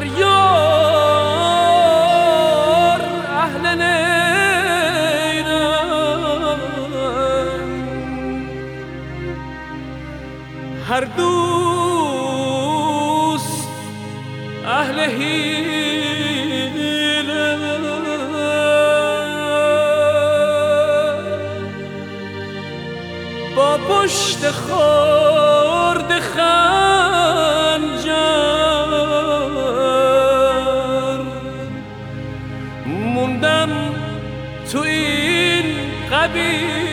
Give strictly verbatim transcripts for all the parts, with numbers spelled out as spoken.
هر یار اهل نیرن، هر دوست اهل حیله، با پشت خورد خنجر موندم تو این قبیله.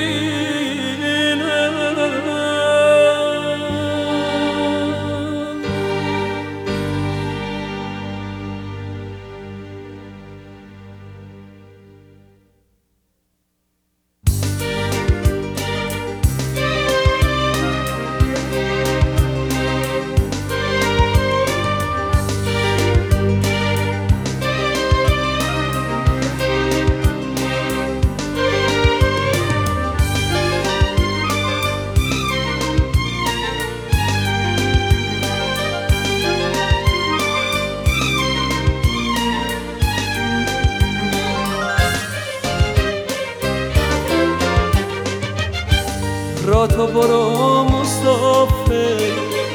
را تو برو مسافر،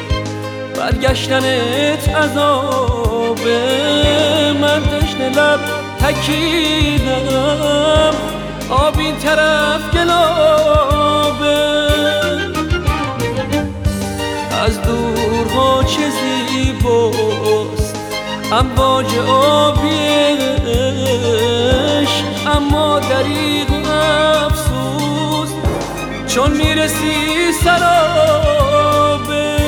برگشتنت عذابه، من تشنه لب تکیدم، آب این طرف گلابه. از دورها چه زیباست امواج آبیش، اما دریغ و افسوس چون میرسی سرابه.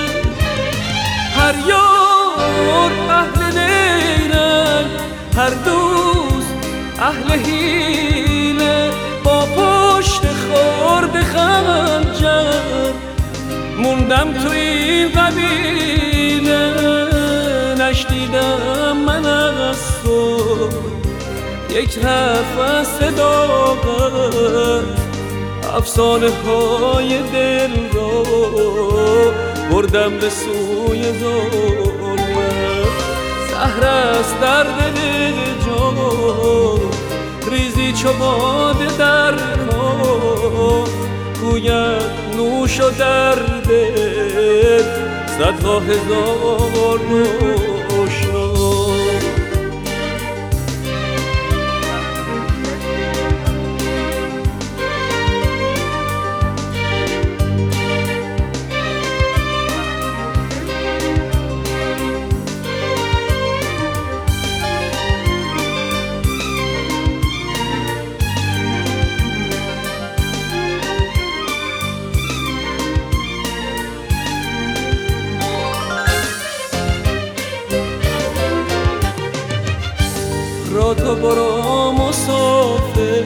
هر یار اهل نیرن، هر دوست اهل حیله، با پشت خورد خنجر موندم تو این قبیله. نشنیدم من از تو یک نفس صداقت، افسانه های دل رو بردم به سوی ظلمت. سحر است در دل جان، ریزی چو باده در کار، گوید نوش و درد صدها هزار روشنا. را تو برو مسافر،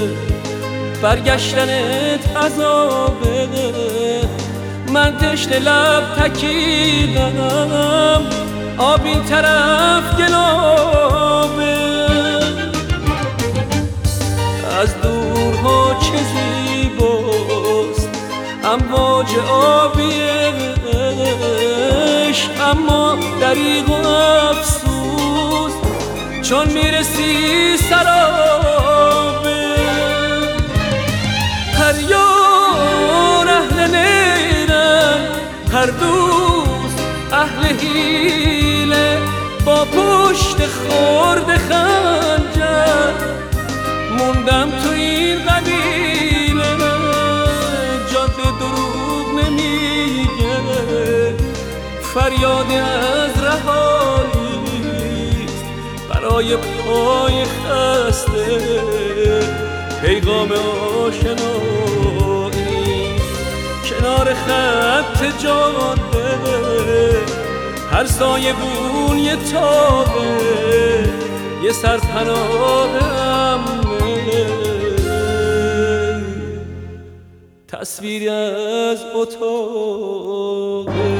برگشتنت عذابه، من تشنه لب تکیدم، آب این طرف گلابه. از دورها چه زیباست امواج آبیش، اما دریغ و افسوس چون میرسی سرابه. هر یار اهل نیرن، هر دوست اهل حیله، با پشت خورد خنجر موندم تو این قبیله. جاده دروغ نمیگه، فریاد از رهایی برای پای خسته، پیغام آشنایی کنار خط جاده. هر سایه بون یه تابه، یه سرپناه امنه، تصویری از اتاقه.